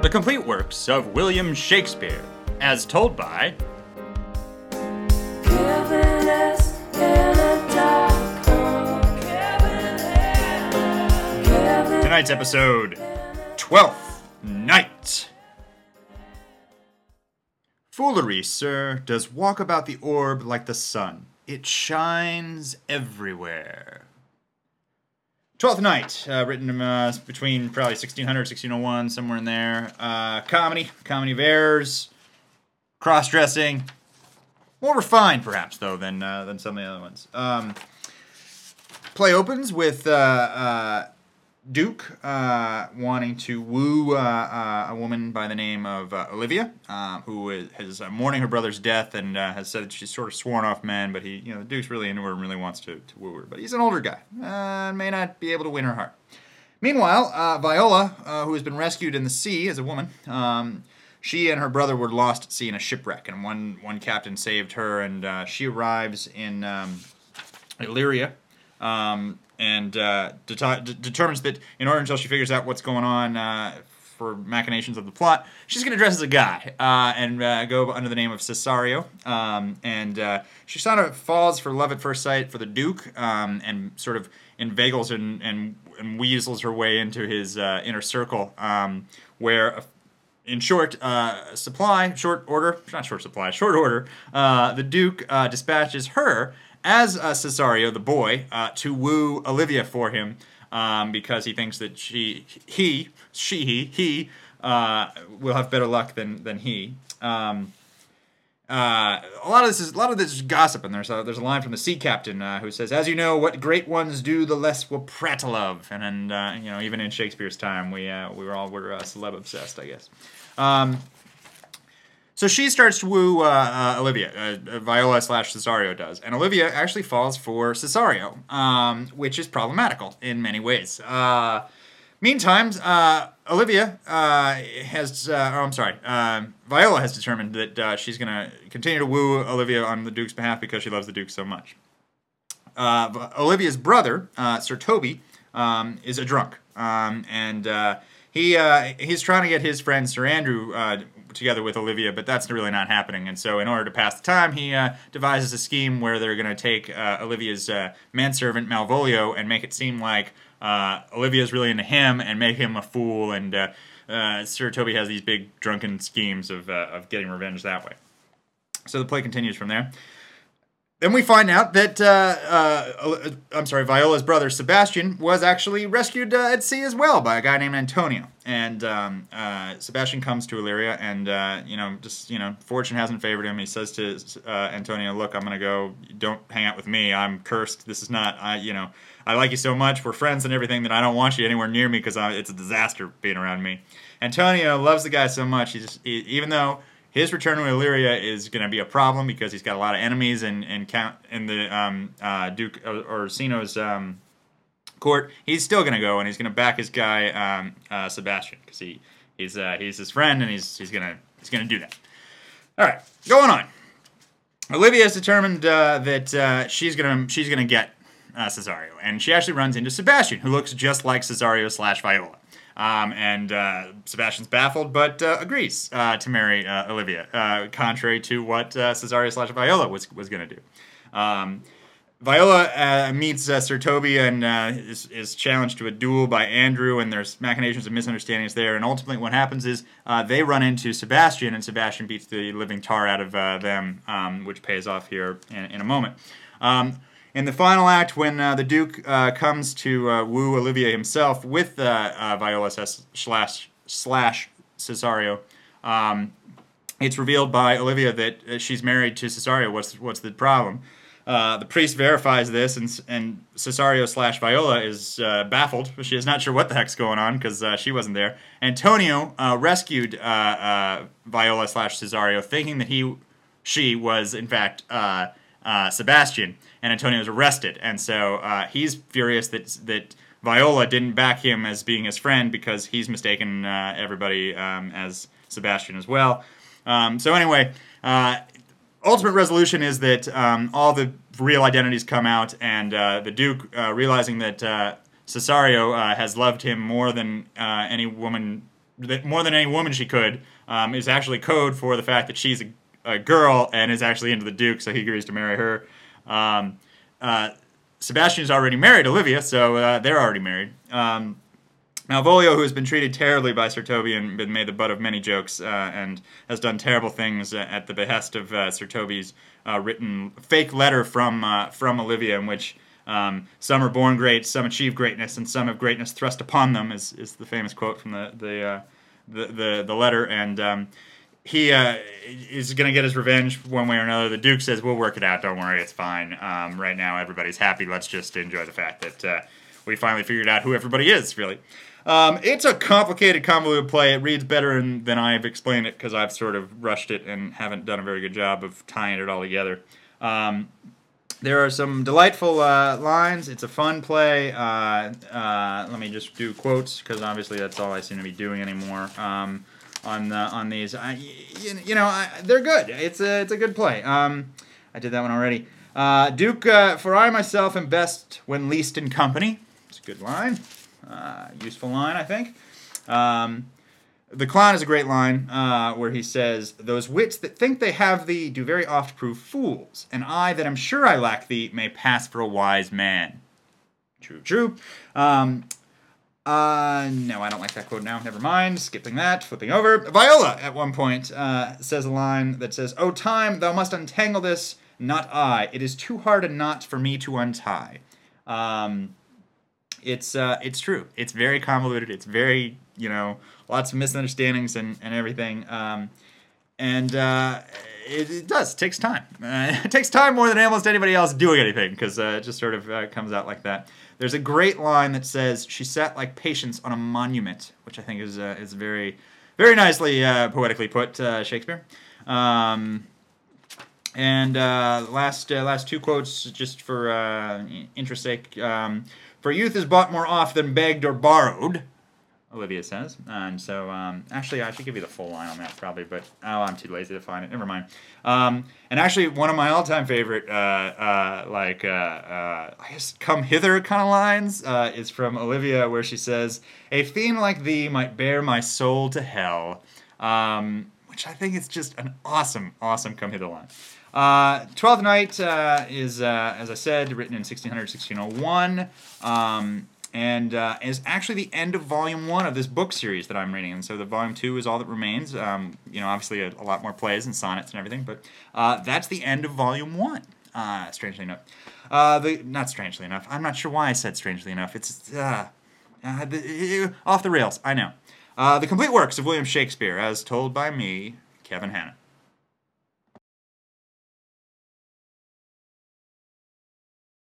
The complete works of William Shakespeare, as told by tonight's episode, Twelfth Night. Foolery, sir, does walk about the orb like the sun. It shines everywhere. Twelfth Night, written between probably 1600, 1601, somewhere in there. Comedy of errors, cross-dressing. More refined, perhaps, though, than some of the other ones. Play opens with Duke wanting to woo a woman by the name of Olivia, who is mourning her brother's death and has said that she's sort of sworn off men, but the Duke's really into her and really wants to woo her. But he's an older guy and may not be able to win her heart. Meanwhile, Viola, who has been rescued in the sea as a woman, she and her brother were lost at sea in a shipwreck, and one captain saved her, and she arrives in Illyria. And determines that in order until she figures out what's going on for machinations of the plot, she's going to dress as a guy and go under the name of Cesario. She sort of falls for love at first sight for the Duke and sort of inveigles and weasels her way into his inner circle, where, in short order, the Duke dispatches her as Cesario, the boy, to woo Olivia for him, because he thinks that he will have better luck than he. A lot of this is gossip, and there's a line from the sea captain who says, "As you know, what great ones do, the less will prattle of." And even in Shakespeare's time, we were celeb obsessed, I guess. So she starts to woo Olivia, Viola / Cesario does, and Olivia actually falls for Cesario, which is problematical in many ways. Meantime, Viola has determined that she's going to continue to woo Olivia on the Duke's behalf because she loves the Duke so much. Olivia's brother, Sir Toby, is a drunk, and he's trying to get his friend Sir Andrew together with Olivia, but that's really not happening. And so in order to pass the time, he devises a scheme where they're going to take Olivia's manservant Malvolio and make it seem like Olivia's really into him and make him a fool. And Sir Toby has these big drunken schemes of getting revenge that way. So the play continues from there. Then we find out that Viola's brother Sebastian was actually rescued at sea as well by a guy named Antonio. And Sebastian comes to Illyria, and fortune hasn't favored him. He says to Antonio, "Look, I'm gonna go. Don't hang out with me. I'm cursed. This is not. I like you so much. We're friends and everything that I don't want you anywhere near me because it's a disaster being around me." Antonio loves the guy so much. Even though his return to Illyria is going to be a problem because he's got a lot of enemies in the Duke Orsino's court. He's still going to go, and he's going to back his guy Sebastian because he's his friend, and he's going to do that. All right, going on. Olivia has determined that she's going to get Cesario, and she actually runs into Sebastian, who looks just like Cesario / Viola. Sebastian's baffled, but agrees to marry Olivia, contrary to what Cesario / Viola was going to do. Viola meets Sir Toby and is challenged to a duel by Andrew, and there's machinations and misunderstandings there. And ultimately what happens is they run into Sebastian, and Sebastian beats the living tar out of them, which pays off here in a moment. In the final act, when the Duke comes to woo Olivia himself with Viola / Cesario, it's revealed by Olivia that she's married to Cesario. What's the problem? The priest verifies this, and Cesario / Viola is baffled. She is not sure what the heck's going on because she wasn't there. Antonio rescued Viola / Cesario, thinking that she was in fact Sebastian. And Antonio is arrested, and so he's furious that Viola didn't back him as being his friend because he's mistaken everybody as Sebastian as well. So anyway, ultimate resolution is that all the real identities come out, and the Duke, realizing that Cesario has loved him more than any woman more than any woman she could, is actually code for the fact that she's a girl and is actually into the Duke, so he agrees to marry her. Sebastian's already married Olivia, so they're already married. Malvolio, who has been treated terribly by Sir Toby and been made the butt of many jokes, and has done terrible things at the behest of Sir Toby's written fake letter from Olivia, in which some are born great, some achieve greatness, and some have greatness thrust upon them, is the famous quote from the letter. And he is going to get his revenge one way or another. The Duke says, "We'll work it out. Don't worry, it's fine. Right now, everybody's happy. Let's just enjoy the fact that we finally figured out who everybody is, really." It's a complicated, convoluted play. It reads better than I've explained it because I've sort of rushed it and haven't done a very good job of tying it all together. There are some delightful lines. It's a fun play. Let me just do quotes because obviously that's all I seem to be doing anymore on these. They're good. It's a good play. I did that one already. Duke, for I myself am best when least in company. It's a good line. Useful line, I think. The Clown is a great line where he says, "Those wits that think they have thee do very oft prove fools, and I that am sure I lack thee may pass for a wise man." True, true. No, I don't like that quote now. Never mind. Skipping that. Flipping over. Viola, at one point, says a line that says, "O time, thou must untangle this, not I. It is too hard a knot for me to untie." It's true. It's very convoluted. It's very, lots of misunderstandings and everything. It does. It takes time. It takes time more than almost anybody else doing anything because it just sort of comes out like that. There's a great line that says, "She sat like Patience on a monument," which I think is very, very nicely poetically put, Shakespeare. Last two quotes just for interest's sake. "For youth is bought more oft than begged or borrowed," Olivia says. And so, actually, I should give you the full line on that probably, but I'm too lazy to find it. Never mind. And actually, one of my all-time favorite, I guess, "come hither" kind of lines is from Olivia, where she says, "A fiend like thee might bear my soul to hell," which I think is just an awesome, awesome come hither line. Twelfth Night is, as I said, written in 1600, 1601, and is actually the end of Volume 1 of this book series that I'm reading. And so the Volume 2 is all that remains. Obviously a lot more plays and sonnets and everything, but that's the end of Volume 1, strangely enough. Not strangely enough. I'm not sure why I said strangely enough. It's off the rails, I know. The complete works of William Shakespeare, as told by me, Kevin Hanna.